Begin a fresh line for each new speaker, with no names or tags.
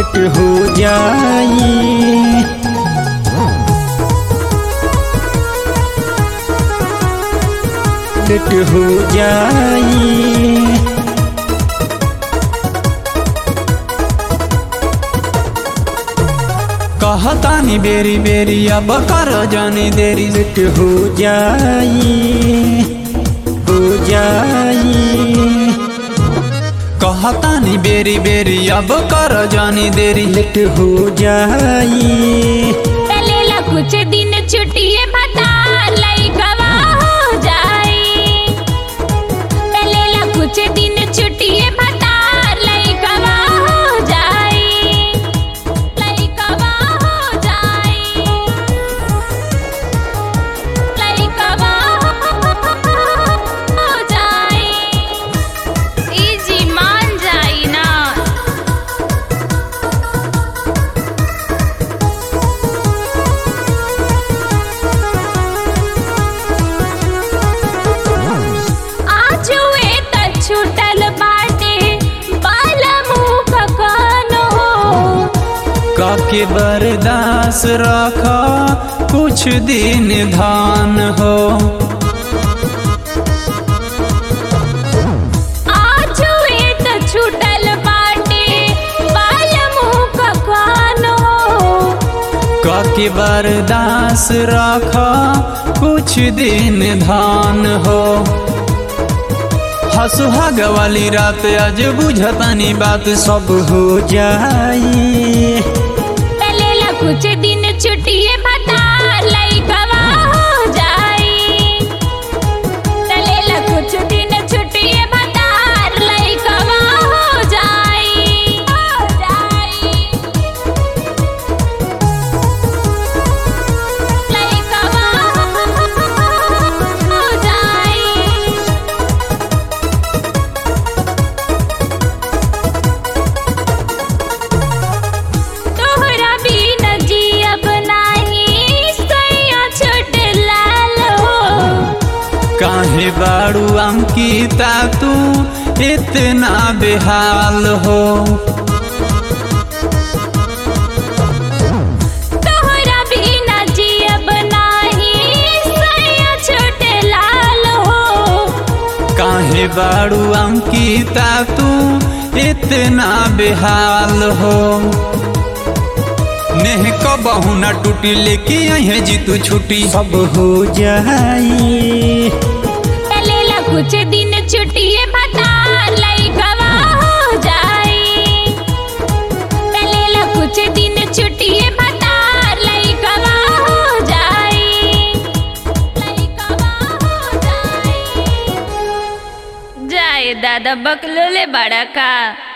Late हो जाई। Late हो जाई। कहतानी बेरी बेरी अब कर जानी देरी। लेट हो जाई। हो जाई। कहतानी बेरी बेरी अब कर जानी देरी। लेट हो जाई।
चलेला कुछ दिन छुट्टिए बता लइकवा हो जाई। चलेला कुछ दिन छुट्टिए बता लइकवा हो जाई। लइकवा हो जाई। लइकवा हो जाई। इजी मान जाई ना। छूटल बाटे बाल मुख कानो।
काके बर्दाश्त रखा कुछ दिन धान हो।
आज छूटल बाटे बाल मुख कानो।
काके बर्दाश्त रखा कुछ दिन धान हो। सुहाग वाली रात आज बुझतानी बात सब हो जाई।
चलेला कुछ दिन छुट्टिए बता लइकवा हो जाई। चलेला कुछ दिन छुट्टिए बता लइकवा हो जाई। हो जाई। लइकवा हो जाई।
काहे बाड़ू अंकिता तू इतना बेहाल हो।
तोहरा बिना जियब नाही सैया छोटे लाल हो।
काहे बाड़ू अंकिता तू इतना बेहाल हो। नेह कबहू न टूटी लेके अहे जी तू छुट्टी सब हो जाई।
चलेला कुछ दिन छुट्टिए बता लइकवा हो जाई। चलेला कुछ दिन छुट्टिए बता लइकवा हो जाई। लइकवा हो जाई। जाए दादा बकलोले बड़ा का।